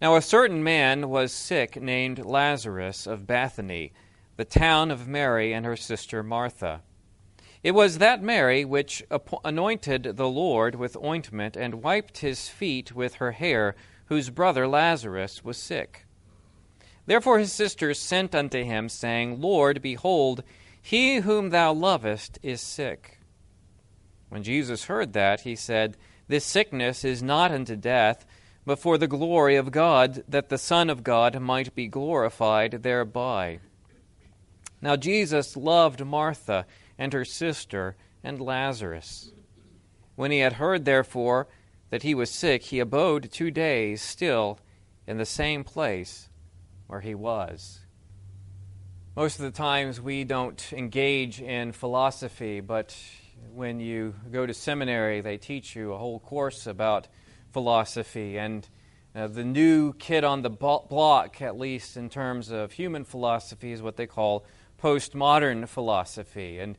Now a certain man was sick named Lazarus of Bethany, the town of Mary and her sister Martha. It was that Mary which anointed the Lord with ointment and wiped his feet with her hair, whose brother Lazarus was sick. Therefore his sisters sent unto him, saying, Lord, behold, he whom thou lovest is sick. When Jesus heard that, he said, This sickness is not unto death, but for the glory of God, that the Son of God might be glorified thereby. Now Jesus loved Martha and her sister and Lazarus. When he had heard, therefore, that he was sick, he abode 2 days still in the same place where he was. Most of the times we don't engage in philosophy, but when you go to seminary, they teach you a whole course about philosophy, and the new kid on the block, at least in terms of human philosophy, is what they call postmodern philosophy. And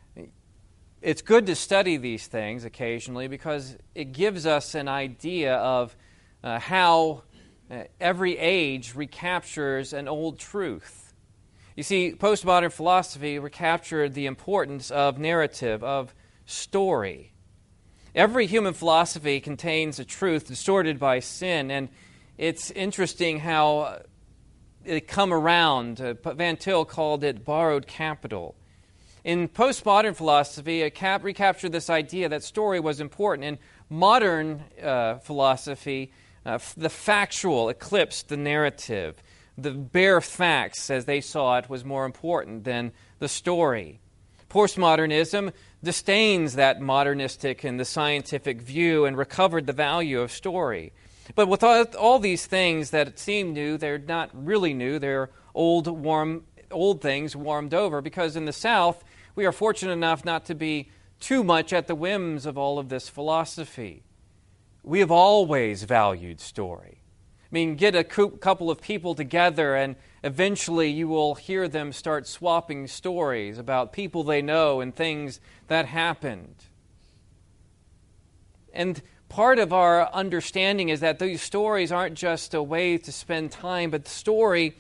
it's good to study these things occasionally because it gives us an idea of how every age recaptures an old truth. You see, postmodern philosophy recaptured the importance of narrative, of story. Every human philosophy contains a truth distorted by sin, and it's interesting how it come around. Van Til called it borrowed capital. In postmodern philosophy, it recaptured this idea that story was important. In modern philosophy, the factual eclipsed the narrative. The bare facts, as they saw it, was more important than the story. Postmodernism disdains that modernistic and the scientific view and recovered the value of story. But with all these things that seem new, they're not really new. They're old things warmed over, because in the South, we are fortunate enough not to be too much at the whims of all of this philosophy. We have always valued story. I mean, get a couple of people together and eventually you will hear them start swapping stories about people they know and things that happened. And part of our understanding is that these stories aren't just a way to spend time, but the story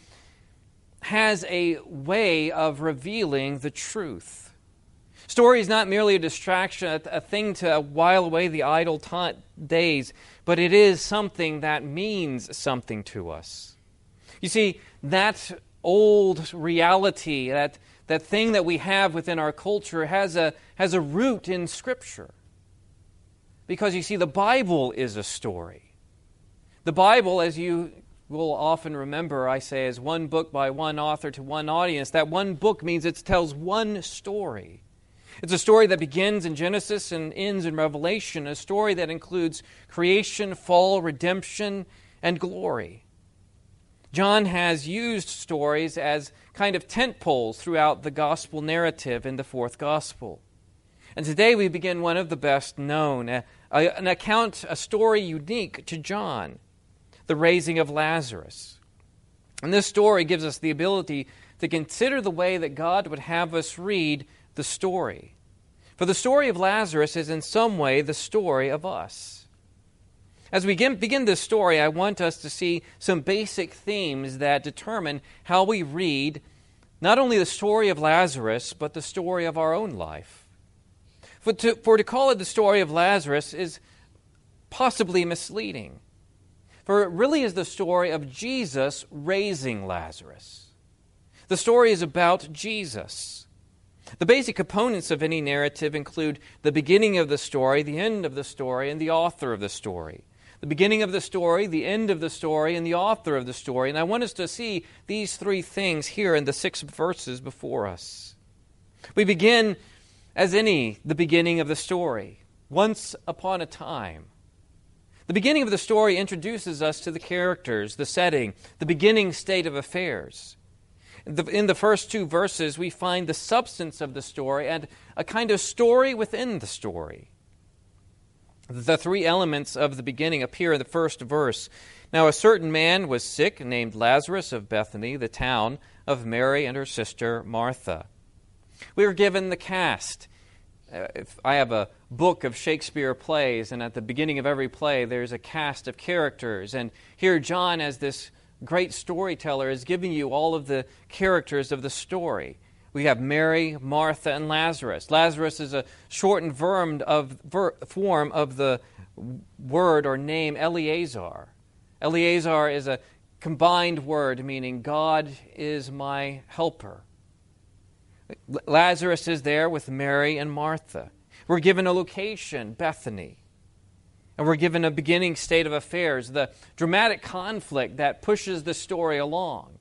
has a way of revealing the truth. Story is not merely a distraction, a thing to while away the idle days, but it is something that means something to us. You see, that old reality, that thing that we have within our culture has a root in Scripture. Because you see, the Bible is a story. The Bible, as you will often remember, I say, is one book by one author to one audience. That one book means it tells one story. It's a story that begins in Genesis and ends in Revelation, a story that includes creation, fall, redemption, and glory. John has used stories as kind of tent poles throughout the gospel narrative in the fourth gospel. And today we begin one of the best known, an account, a story unique to John, the raising of Lazarus. And this story gives us the ability to consider the way that God would have us read the story. For the story of Lazarus is in some way the story of us. As we begin this story, I want us to see some basic themes that determine how we read not only the story of Lazarus, but the story of our own life. For to call it the story of Lazarus is possibly misleading. For it really is the story of Jesus raising Lazarus. The story is about Jesus. The basic components of any narrative include the beginning of the story, the end of the story, and the author of the story. The beginning of the story, the end of the story, and the author of the story. And I want us to see these three things here in the 6 verses before us. We begin, as the beginning of the story. Once upon a time. The beginning of the story introduces us to the characters, the setting, the beginning state of affairs. In the first 2 verses, we find the substance of the story and a kind of story within the story. The 3 elements of the beginning appear in the first verse. Now a certain man was sick, named Lazarus of Bethany, the town of Mary and her sister Martha. We are given the cast. if I have a book of Shakespeare plays, and at the beginning of every play there's a cast of characters, and here John, as this great storyteller, is giving you all of the characters of the story. We have Mary, Martha, and Lazarus. Lazarus is a shortened form of the word or name Eleazar. Eleazar is a combined word meaning God is my helper. Lazarus is there with Mary and Martha. We're given a location, Bethany. And we're given a beginning state of affairs, the dramatic conflict that pushes the story along.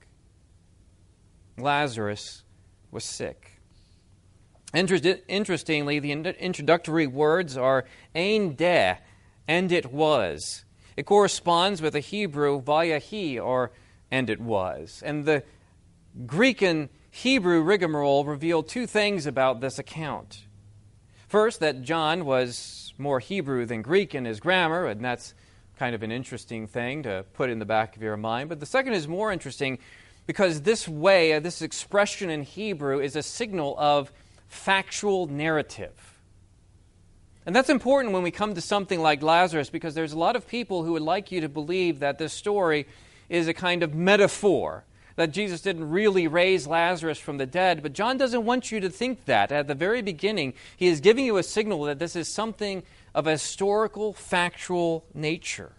Lazarus was sick. Interestingly, the introductory words are ein de, and it was. It corresponds with the Hebrew vayahi, or and it was. And the Greek and Hebrew rigmarole reveal two things about this account. First, that John was more Hebrew than Greek in his grammar, and that's kind of an interesting thing to put in the back of your mind. But the second is more interesting because this expression in Hebrew is a signal of factual narrative. And that's important when we come to something like Lazarus, because there's a lot of people who would like you to believe that this story is a kind of metaphor, that Jesus didn't really raise Lazarus from the dead. But John doesn't want you to think that. At the very beginning, he is giving you a signal that this is something of a historical, factual nature.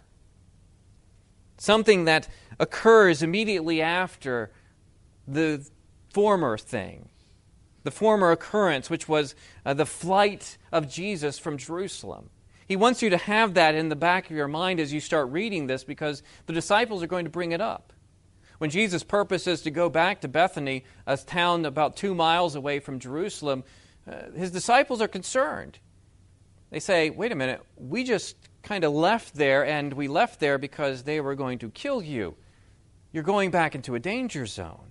Something that occurs immediately after the former thing, the former occurrence, which was the flight of Jesus from Jerusalem. He wants you to have that in the back of your mind as you start reading this, because the disciples are going to bring it up. When Jesus purposes to go back to Bethany, a town about 2 miles away from Jerusalem, his disciples are concerned. They say, wait a minute, we just kind of left there, and we left there because they were going to kill you. You're going back into a danger zone.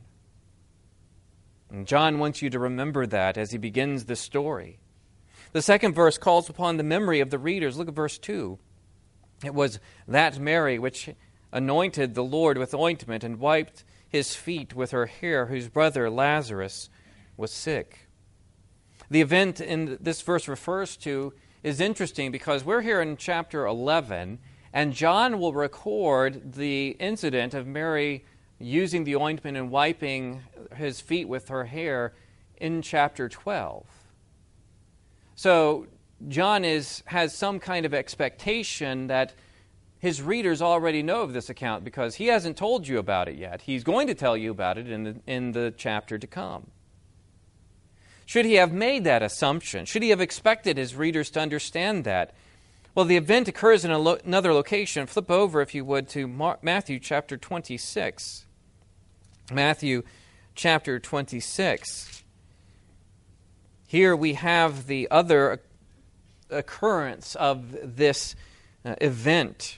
And John wants you to remember that as he begins the story. The second verse calls upon the memory of the readers. Look at verse 2. It was that Mary which anointed the Lord with ointment and wiped his feet with her hair, whose brother Lazarus was sick. The event in this verse refers to is interesting because we're here in chapter 11, and John will record the incident of Mary using the ointment and wiping his feet with her hair in chapter 12. So John has some kind of expectation that his readers already know of this account because he hasn't told you about it yet. He's going to tell you about it in the chapter to come. Should he have made that assumption? Should he have expected his readers to understand that? Well, the event occurs in another location. Flip over, if you would, to Matthew chapter 26. Matthew chapter 26. Here we have the other occurrence of this event.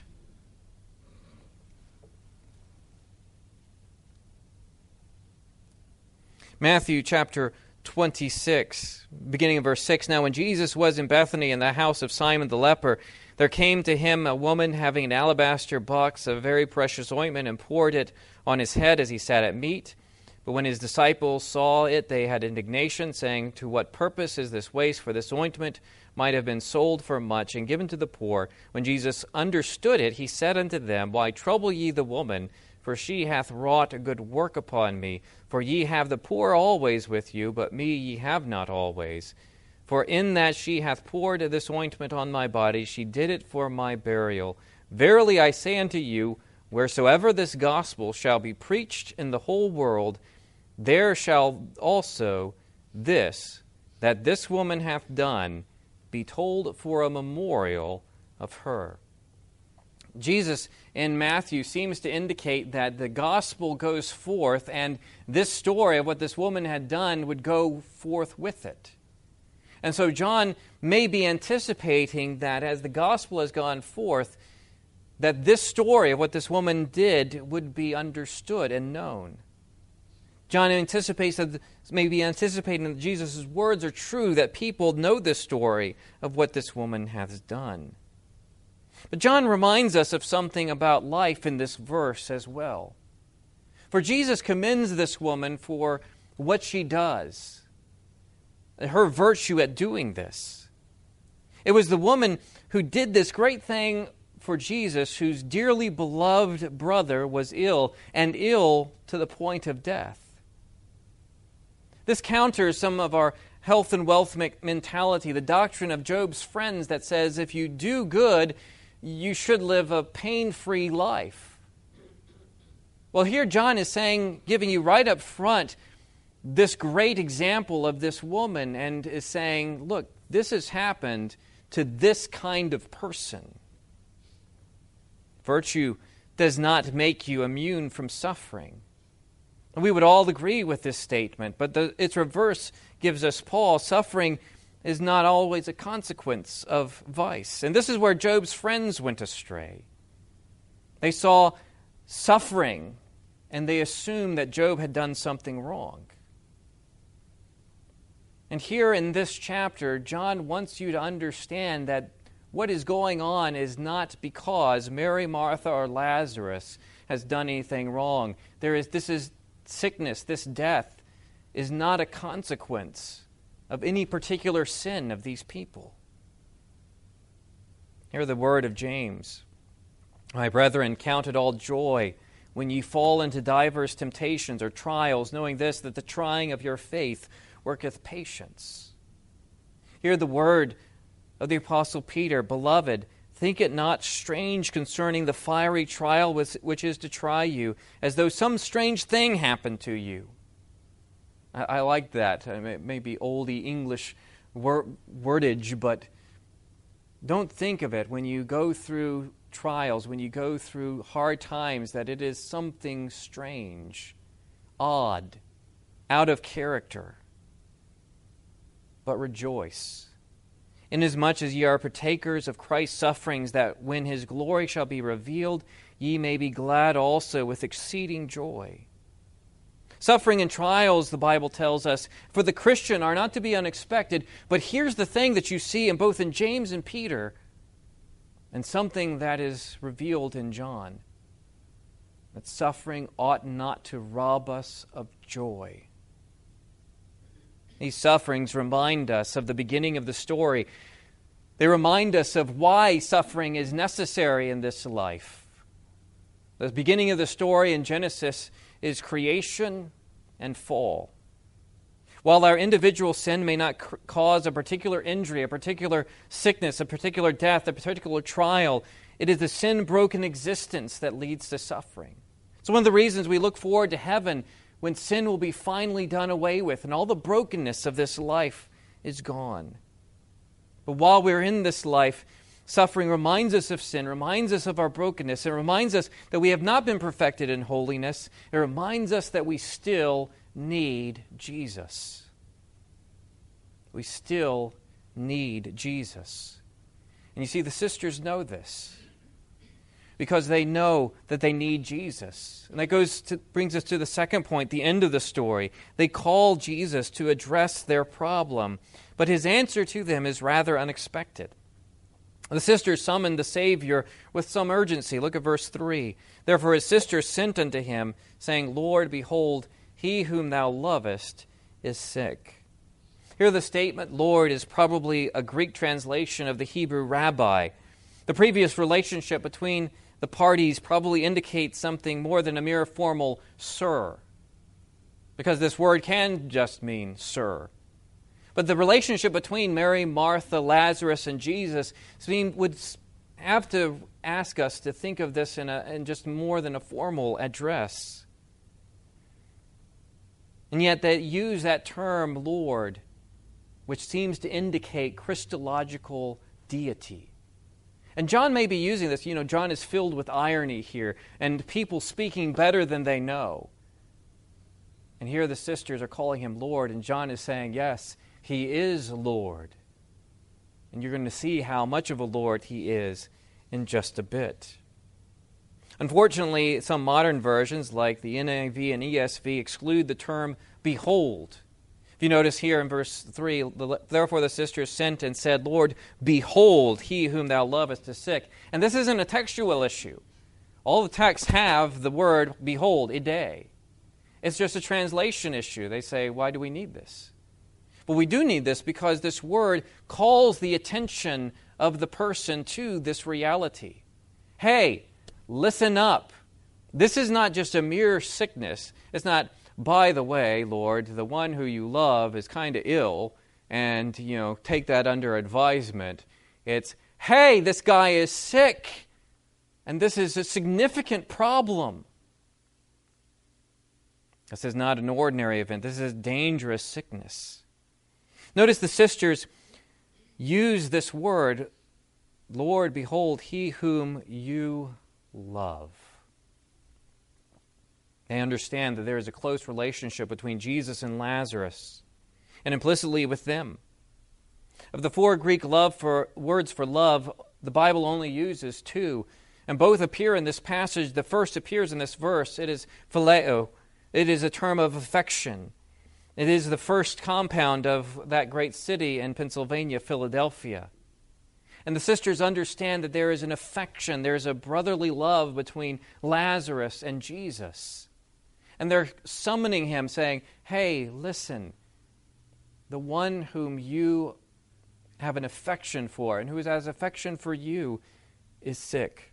Matthew chapter 26, beginning of verse 6. Now when Jesus was in Bethany in the house of Simon the leper, there came to him a woman having an alabaster box of very precious ointment, and poured it on his head as he sat at meat. But when his disciples saw it, they had indignation, saying, to what purpose is this waste? For this ointment might have been sold for much and given to the poor. When Jesus understood it, he said unto them, Why trouble ye the woman? For she hath wrought a good work upon me. For ye have the poor always with you, but me ye have not always. For in that she hath poured this ointment on my body, she did it for my burial. Verily I say unto you, wheresoever this gospel shall be preached in the whole world, there shall also this, that this woman hath done, be told for a memorial of her. Jesus in Matthew seems to indicate that the gospel goes forth, and this story of what this woman had done would go forth with it. And so John may be anticipating that as the gospel has gone forth, that this story of what this woman did would be understood and known. John anticipates that, maybe anticipating that Jesus' words are true, that people know this story of what this woman has done. But John reminds us of something about life in this verse as well. For Jesus commends this woman for what she does, her virtue at doing this. It was the woman who did this great thing for Jesus, whose dearly beloved brother was ill, and ill to the point of death. This counters some of our health and wealth mentality, the doctrine of Job's friends that says if you do good, you should live a pain-free life. Well, here John is saying, giving you right up front this great example of this woman, and is saying, look, this has happened to this kind of person. Virtue does not make you immune from suffering. And we would all agree with this statement, but its reverse gives us pause. Suffering is not always a consequence of vice. And this is where Job's friends went astray. They saw suffering, and they assumed that Job had done something wrong. And here in this chapter, John wants you to understand that what is going on is not because Mary, Martha, or Lazarus has done anything wrong. This is sickness, this death is not a consequence of any particular sin of these people. Hear the word of James. My brethren, count it all joy when ye fall into divers temptations or trials, knowing this, that the trying of your faith worketh patience. Hear the word of the Apostle Peter. Beloved, think it not strange concerning the fiery trial which is to try you, as though some strange thing happened to you. I like that. It may be oldie English wordage, but don't think of it when you go through trials, when you go through hard times, that it is something strange, odd, out of character. But rejoice, inasmuch as ye are partakers of Christ's sufferings, that when his glory shall be revealed, ye may be glad also with exceeding joy. Suffering and trials, the Bible tells us, for the Christian are not to be unexpected, but here's the thing that you see in both in James and Peter, and something that is revealed in John, that suffering ought not to rob us of joy. These sufferings remind us of the beginning of the story. They remind us of why suffering is necessary in this life. The beginning of the story in Genesis is creation and fall. While our individual sin may not cause a particular injury, a particular sickness, a particular death, a particular trial, it is the sin-broken existence that leads to suffering. So one of the reasons we look forward to heaven, when sin will be finally done away with and all the brokenness of this life is gone. But while we're in this life, suffering reminds us of sin, reminds us of our brokenness. It reminds us that we have not been perfected in holiness. It reminds us that we still need Jesus. We still need Jesus. And you see, the sisters know this, because they know that they need Jesus. And that brings us to the second point, the end of the story. They call Jesus to address their problem, but his answer to them is rather unexpected. The sisters summoned the Savior with some urgency. Look at verse 3. Therefore his sisters sent unto him, saying, Lord, behold, he whom thou lovest is sick. Here the statement, Lord, is probably a Greek translation of the Hebrew rabbi. The previous relationship between the parties probably indicates something more than a mere formal sir, because this word can just mean sir. But the relationship between Mary, Martha, Lazarus, and Jesus would have to ask us to think of this in just more than a formal address. And yet they use that term, Lord, which seems to indicate Christological deity. And John may be using this. John is filled with irony here, and people speaking better than they know. And here the sisters are calling him Lord, and John is saying, yes, he is Lord. And you're going to see how much of a Lord he is in just a bit. Unfortunately, some modern versions, like the NIV and ESV, exclude the term behold. If you notice here in verse 3, therefore the sisters sent and said, Lord, behold, he whom thou lovest is sick. And this isn't a textual issue. All the texts have the word behold, idē. It's just a translation issue. They say, why do we need this? But we do need this because this word calls the attention of the person to this reality. Hey, listen up. This is not just a mere sickness. It's not, by the way, Lord, the one who you love is kind of ill, and, take that under advisement. It's, hey, this guy is sick, and this is a significant problem. This is not an ordinary event. This is a dangerous sickness. Notice the sisters use this word, Lord, behold, he whom you love. They understand that there is a close relationship between Jesus and Lazarus, and implicitly with them. Of the 4 Greek words for love, the Bible only uses 2, and both appear in this passage. The first appears in this verse. It is phileo. It is a term of affection. It is the first compound of that great city in Pennsylvania, Philadelphia. And the sisters understand that there is an affection, there is a brotherly love between Lazarus and Jesus. And they're summoning him, saying, hey, listen, the one whom you have an affection for and who has affection for you is sick.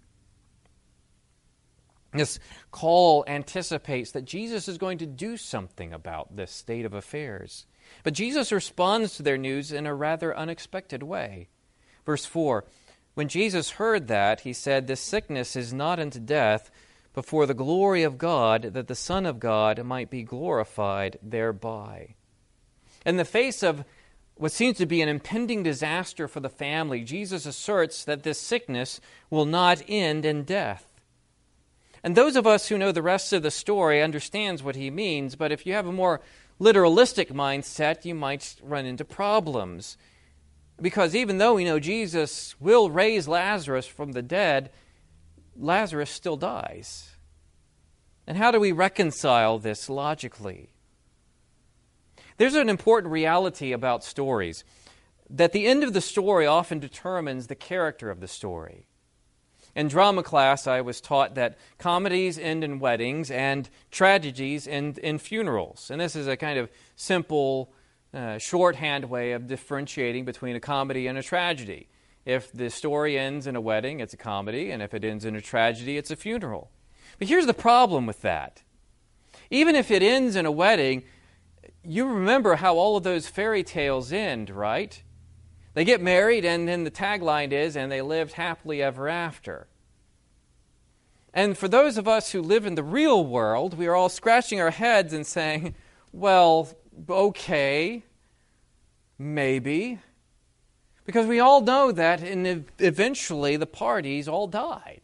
This call anticipates that Jesus is going to do something about this state of affairs. But Jesus responds to their news in a rather unexpected way. Verse 4, when Jesus heard that, he said, this sickness is not unto death, but for the glory of God, that the Son of God might be glorified thereby. In the face of what seems to be an impending disaster for the family, Jesus asserts that this sickness will not end in death. And those of us who know the rest of the story understands what he means, but if you have a more literalistic mindset, you might run into problems. Because even though we know Jesus will raise Lazarus from the dead, Lazarus still dies. And how do we reconcile this logically? There's an important reality about stories, that the end of the story often determines the character of the story. In drama class, I was taught that comedies end in weddings and tragedies end in funerals. And this is a kind of simple, shorthand way of differentiating between a comedy and a tragedy. If the story ends in a wedding, it's a comedy, and if it ends in a tragedy, it's a funeral. But here's the problem with that. Even if it ends in a wedding, you remember how all of those fairy tales end, right? They get married, and then the tagline is, and they lived happily ever after. And for those of us who live in the real world, we are all scratching our heads and saying, well, okay, maybe. Because we all know that eventually the parties all died.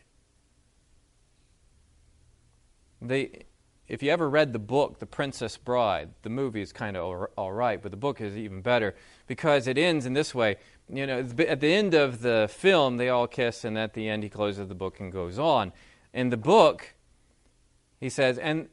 If you ever read the book, The Princess Bride, the movie is kind of all right, but the book is even better because it ends in this way. At the end of the film, they all kiss, and at the end, he closes the book and goes on. In the book, he says, and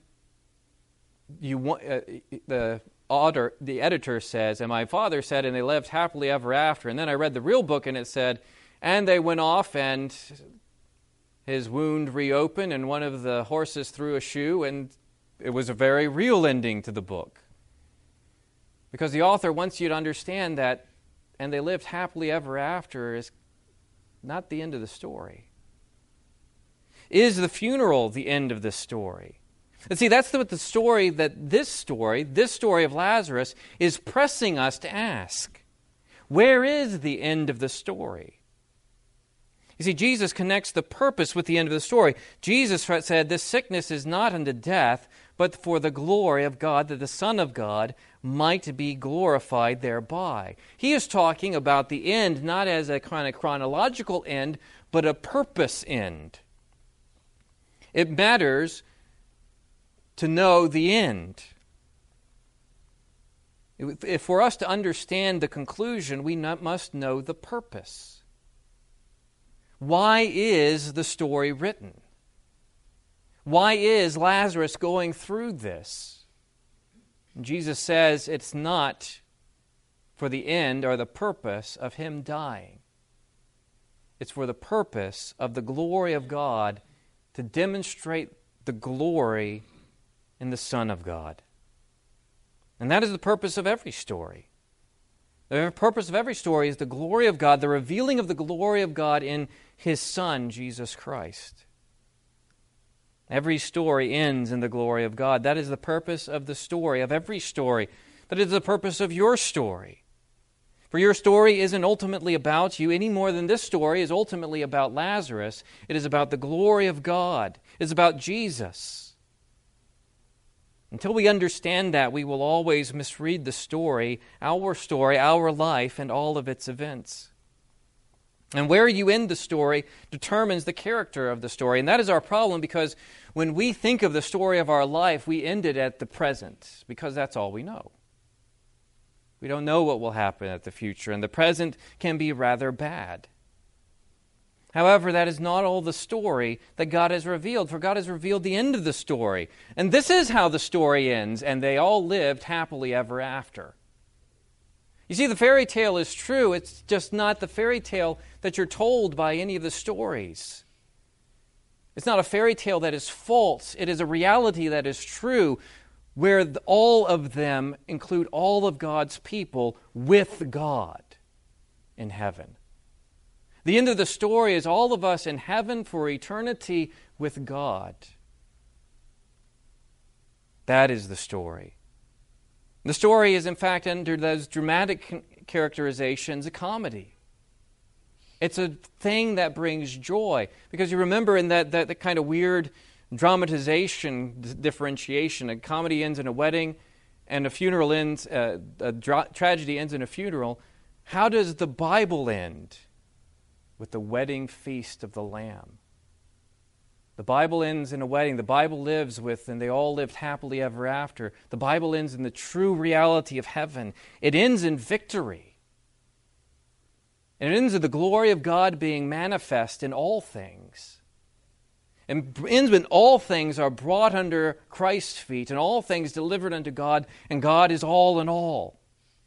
the editor says, and my father said, and they lived happily ever after. And then I read the real book, and it said, and they went off, and his wound reopened, and one of the horses threw a shoe, and it was a very real ending to the book. Because the author wants you to understand that, and they lived happily ever after is not the end of the story. Is the funeral the end of the story? And see, that's what the story that this story of Lazarus, is pressing us to ask. Where is the end of the story? You see, Jesus connects the purpose with the end of the story. Jesus said, this sickness is not unto death, but for the glory of God, that the Son of God might be glorified thereby. He is talking about the end, not as a kind of chronological end, but a purpose end. It matters to know the end. If for us to understand the conclusion, we must know the purpose. Why is the story written? Why is Lazarus going through this? And Jesus says it's not for the end or the purpose of him dying. It's for the purpose of the glory of God, to demonstrate the glory in the Son of God. And that is the purpose of every story. The purpose of every story is the glory of God, the revealing of the glory of God in His Son, Jesus Christ. Every story ends in the glory of God. That is the purpose of the story, of every story. That is the purpose of your story. For your story isn't ultimately about you any more than this story is ultimately about Lazarus. It is about the glory of God. It's about Jesus. Until we understand that, we will always misread the story, our life, and all of its events. And where you end the story determines the character of the story. And that is our problem, because when we think of the story of our life, we end it at the present, because that's all we know. We don't know what will happen at the future, and the present can be rather bad. However, that is not all the story that God has revealed, for God has revealed the end of the story. And this is how the story ends, and they all lived happily ever after. You see, the fairy tale is true. It's just not the fairy tale that you're told by any of the stories. It's not a fairy tale that is false. It is a reality that is true, where all of them include all of God's people with God in heaven. The end of the story is all of us in heaven for eternity with God. That is the story. The story is, in fact, under those dramatic characterizations, a comedy. It's a thing that brings joy. Because you remember in that kind of weird dramatization differentiation, a comedy ends in a wedding and a funeral ends, tragedy ends in a funeral. How does the Bible end? With the wedding feast of the Lamb. The Bible ends in a wedding. The Bible lives with, and they all lived happily ever after. The Bible ends in the true reality of heaven. It ends in victory. And it ends in the glory of God being manifest in all things. And ends when all things are brought under Christ's feet, and all things delivered unto God, and God is all in all.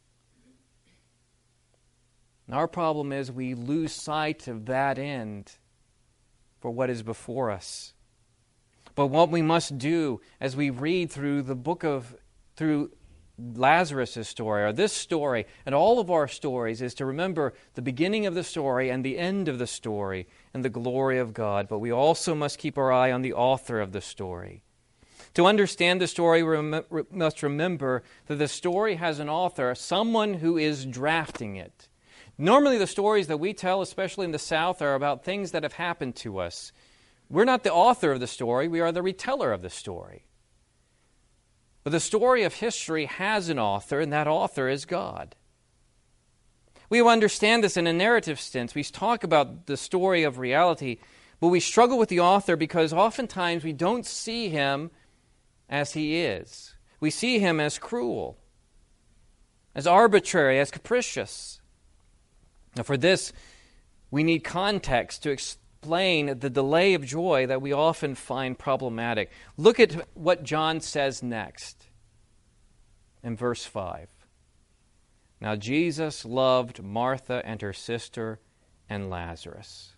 And our problem is we lose sight of that end for what is before us. But what we must do as we read through through Lazarus' story, or this story, and all of our stories, is to remember the beginning of the story and the end of the story and the glory of God. But we also must keep our eye on the author of the story. To understand the story, we must remember that the story has an author, someone who is drafting it. Normally the stories that we tell, especially in the South, are about things that have happened to us. We're not the author of the story, we are the reteller of the story. But the story of history has an author, and that author is God. We understand this in a narrative sense. We talk about the story of reality, but we struggle with the author because oftentimes we don't see him as he is. We see him as cruel, as arbitrary, as capricious. Now, for this, we need context to explain the delay of joy that we often find problematic. Look at what John says next in verse 5. Now Jesus loved Martha and her sister and Lazarus.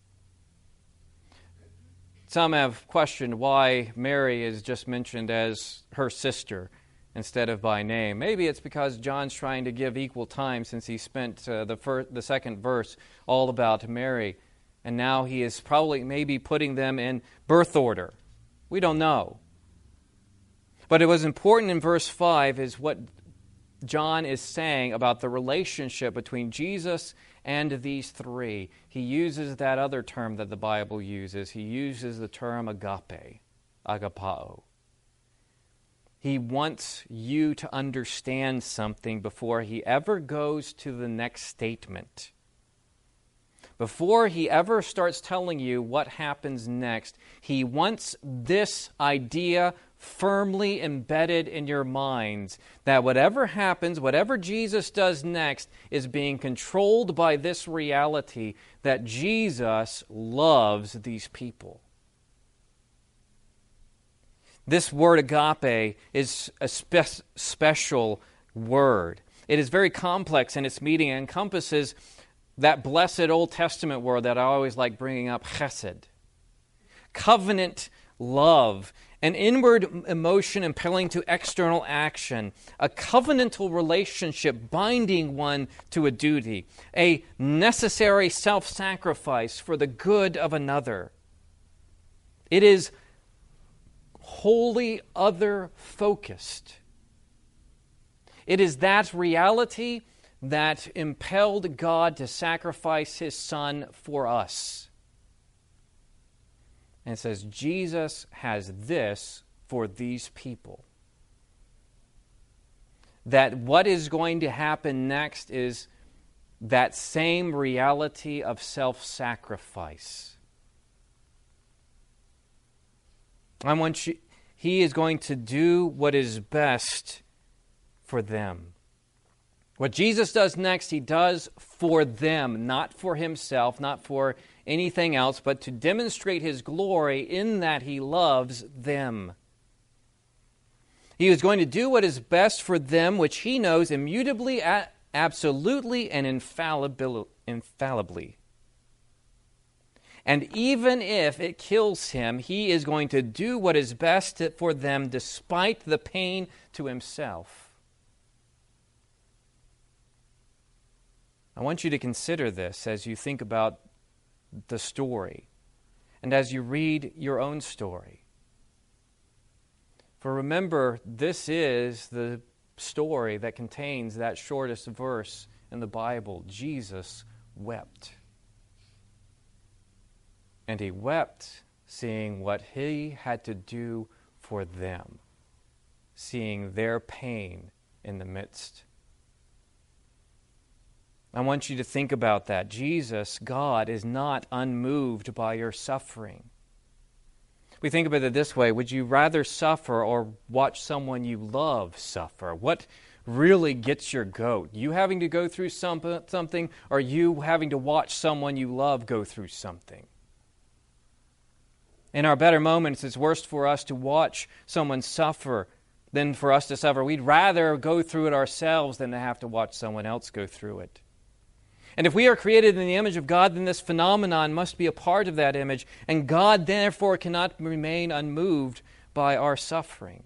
Some have questioned why Mary is just mentioned as her sister instead of by name. Maybe it's because John's trying to give equal time, since he spent the second verse all about Mary, and now he is probably maybe putting them in birth order. We don't know. But it was important in verse 5 is what John is saying about the relationship between Jesus and these three. He uses that other term that the Bible uses. He uses the term agape, agapao. He wants you to understand something before he ever goes to the next statement. Before he ever starts telling you what happens next, he wants this idea firmly embedded in your minds that whatever happens, whatever Jesus does next, is being controlled by this reality that Jesus loves these people. This word agape is a special word. It is very complex in its meaning and encompasses that blessed Old Testament word that I always like bringing up, chesed. Covenant love, an inward emotion impelling to external action, a covenantal relationship binding one to a duty, a necessary self-sacrifice for the good of another. It is wholly other-focused. It is that reality that impelled God to sacrifice His Son for us. And it says, Jesus has this for these people. That what is going to happen next is that same reality of self-sacrifice. He is going to do what is best for them. What Jesus does next, He does for them, not for Himself, not for anything else, but to demonstrate His glory in that He loves them. He is going to do what is best for them, which He knows immutably, absolutely, and infallibly. And even if it kills Him, He is going to do what is best for them despite the pain to Himself. I want you to consider this as you think about the story and as you read your own story. For remember, this is the story that contains that shortest verse in the Bible. Jesus wept. And He wept seeing what He had to do for them, seeing their pain in the midst. I want you to think about that. Jesus, God, is not unmoved by your suffering. We think about it this way: would you rather suffer or watch someone you love suffer? What really gets your goat? You having to go through something, or you having to watch someone you love go through something? In our better moments, it's worse for us to watch someone suffer than for us to suffer. We'd rather go through it ourselves than to have to watch someone else go through it. And if we are created in the image of God, then this phenomenon must be a part of that image, and God therefore cannot remain unmoved by our suffering.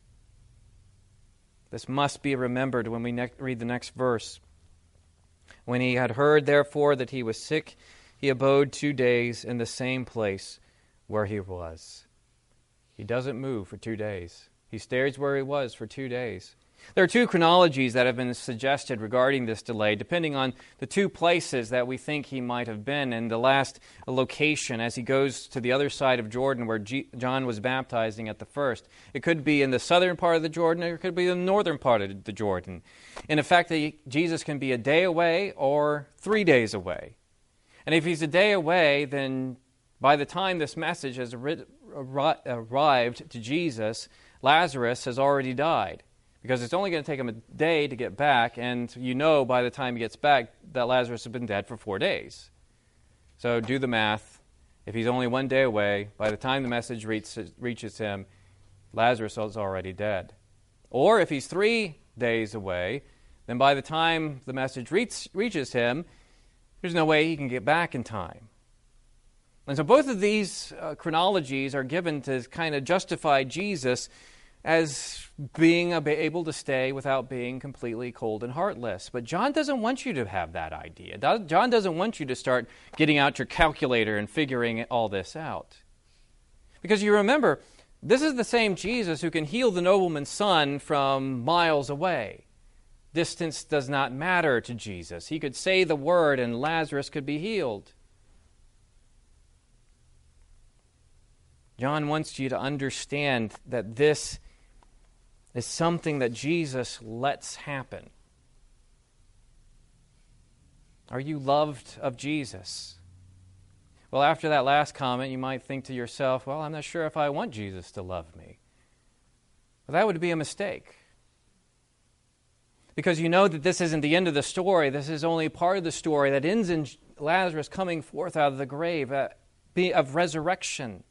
This must be remembered when we read the next verse. When He had heard, therefore, that He was sick, He abode 2 days in the same place where He was. He doesn't move for 2 days. He stays where He was for 2 days. There are two chronologies that have been suggested regarding this delay, depending on the two places that we think He might have been in the last location as He goes to the other side of Jordan where John was baptizing at the first. It could be in the southern part of the Jordan, or it could be in the northern part of the Jordan. In effect, Jesus can be a day away or 3 days away. And if He's a day away, then by the time this message has arrived to Jesus, Lazarus has already died. Because it's only going to take Him a day to get back, and you know by the time He gets back that Lazarus has been dead for 4 days. So do the math. If He's only 1 day away, by the time the message reaches him, Lazarus is already dead. Or if He's 3 days away, then by the time the message reaches him, there's no way he can get back in time. And so both of these chronologies are given to kind of justify Jesus as being able to stay without being completely cold and heartless. But John doesn't want you to have that idea. John doesn't want you to start getting out your calculator and figuring all this out. Because you remember, this is the same Jesus who can heal the nobleman's son from miles away. Distance does not matter to Jesus. He could say the word and Lazarus could be healed. John wants you to understand that this is something that Jesus lets happen. Are you loved of Jesus? Well, after that last comment, you might think to yourself, well, I'm not sure if I want Jesus to love me. Well, that would be a mistake. Because you know that this isn't the end of the story. This is only part of the story that ends in Lazarus coming forth out of the grave, of resurrection.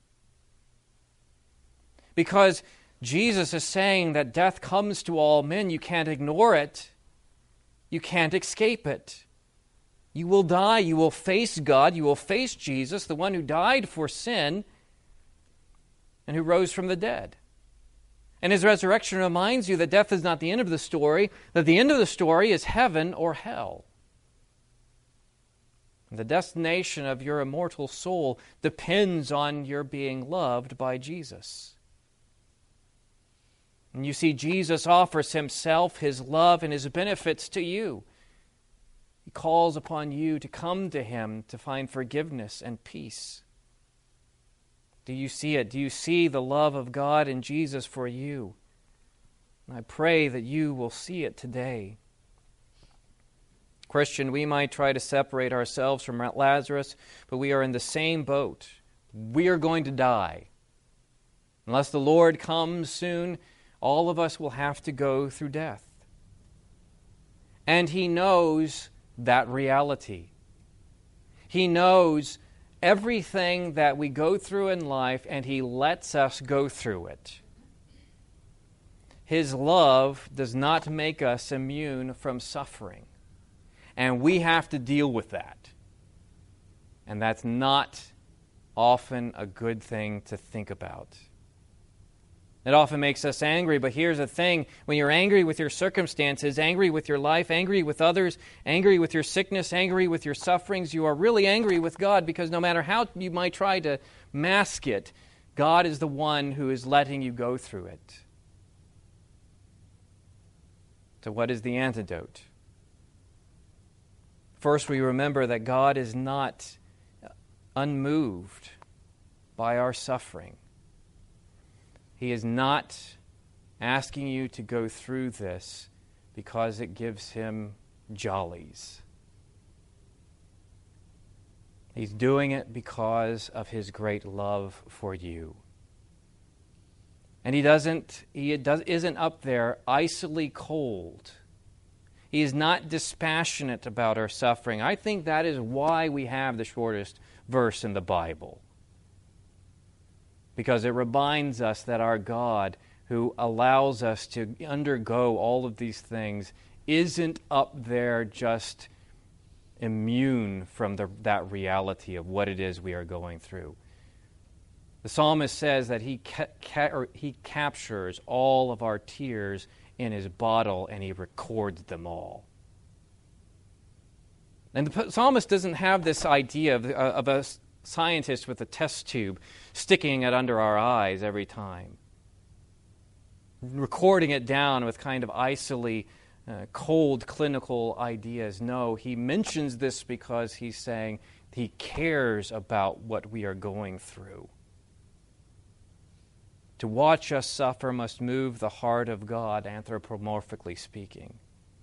Because Jesus is saying that death comes to all men. You can't ignore it. You can't escape it. You will die. You will face God. You will face Jesus, the one who died for sin. and who rose from the dead. And his resurrection reminds you that death is not the end of the story, that the end of the story is heaven or hell. And the destination of your immortal soul depends on your being loved by Jesus. And you see, Jesus offers himself, his love, and his benefits to you. He calls upon you to come to him to find forgiveness and peace. Do you see it? Do you see the love of God in Jesus for you? And I pray that you will see it today. Christian, we might try to separate ourselves from Lazarus, but we are in the same boat. We are going to die. Unless the Lord comes soon, all of us will have to go through death. And he knows that reality. He knows everything that we go through in life, and he lets us go through it. His love does not make us immune from suffering, and we have to deal with that. And that's not often a good thing to think about. It often makes us angry, but here's the thing. When you're angry with your circumstances, angry with your life, angry with others, angry with your sickness, angry with your sufferings, you are really angry with God, because no matter how you might try to mask it, God is the one who is letting you go through it. So what is the antidote? First, we remember that God is not unmoved by our suffering. He is not asking you to go through this because it gives him jollies. He's doing it because of his great love for you. And he isn't up there icily cold. He is not dispassionate about our suffering. I think that is why we have the shortest verse in the Bible. Because it reminds us that our God, who allows us to undergo all of these things, isn't up there just immune from that reality of what it is we are going through. The psalmist says that he captures all of our tears in his bottle and he records them all. And the psalmist doesn't have this idea of a scientist with a test tube sticking it under our eyes every time, recording it down with kind of icily cold clinical ideas. No, he mentions this because he's saying he cares about what we are going through. To watch us suffer must move the heart of God, anthropomorphically speaking.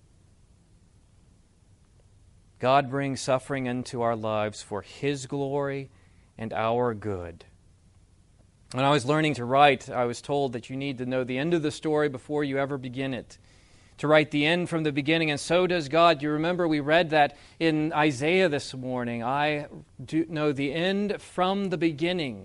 God brings suffering into our lives for his glory and our good. When I was learning to write, I was told that you need to know the end of the story before you ever begin it. To write the end from the beginning, and so does God. You remember we read that in Isaiah this morning. I do know the end from the beginning.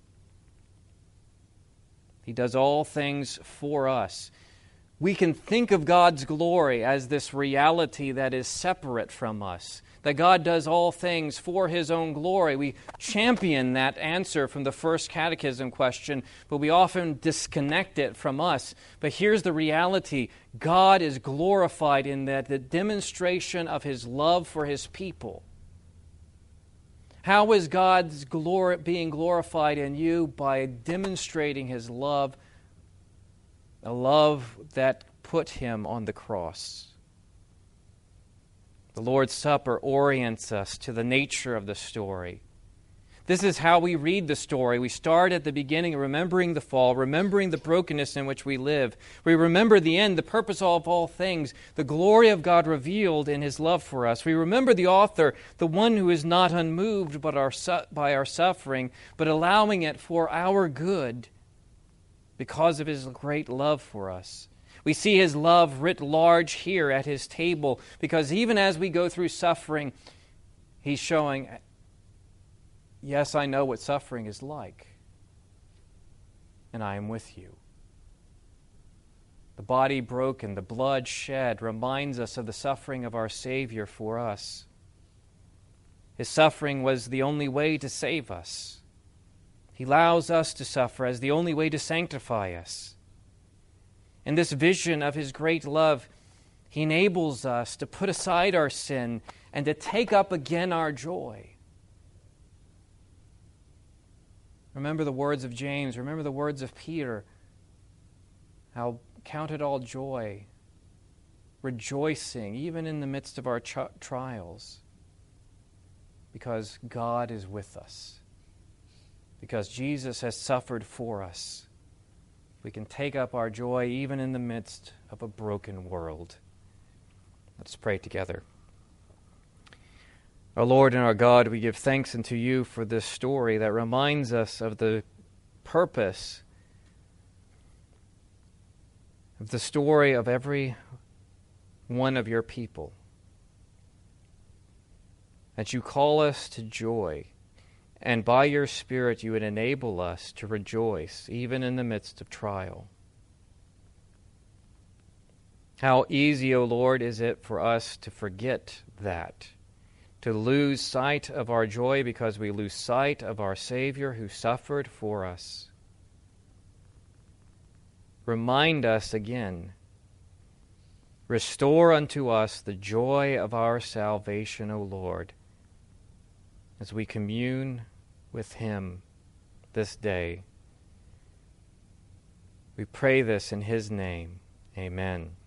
He does all things for us. We can think of God's glory as this reality that is separate from us, that God does all things for his own glory. We champion that answer from the first catechism question, but we often disconnect it from us. But here's the reality. God is glorified in that the demonstration of his love for his people. How is God's glory being glorified in you? By demonstrating his love, a love that put him on the cross. The Lord's Supper orients us to the nature of the story. This is how we read the story. We start at the beginning, remembering the fall, remembering the brokenness in which we live. We remember the end, the purpose of all things, the glory of God revealed in his love for us. We remember the author, the one who is not unmoved by our suffering, but allowing it for our good because of his great love for us. We see his love writ large here at his table, because even as we go through suffering, he's showing, yes, I know what suffering is like, and I am with you. The body broken, the blood shed reminds us of the suffering of our Savior for us. His suffering was the only way to save us. He allows us to suffer as the only way to sanctify us. In this vision of His great love, He enables us to put aside our sin and to take up again our joy. Remember the words of James. Remember the words of Peter. How count it all joy, rejoicing even in the midst of our trials, because God is with us. Because Jesus has suffered for us. We can take up our joy even in the midst of a broken world. Let's pray together. Our Lord and our God, we give thanks unto you for this story that reminds us of the purpose of the story of every one of your people. That you call us to joy, and by your Spirit you would enable us to rejoice even in the midst of trial. How easy, O Lord, is it for us to forget that, to lose sight of our joy because we lose sight of our Savior who suffered for us. Remind us again. Restore unto us the joy of our salvation, O Lord, as we commune with Him this day. We pray this in His name. Amen.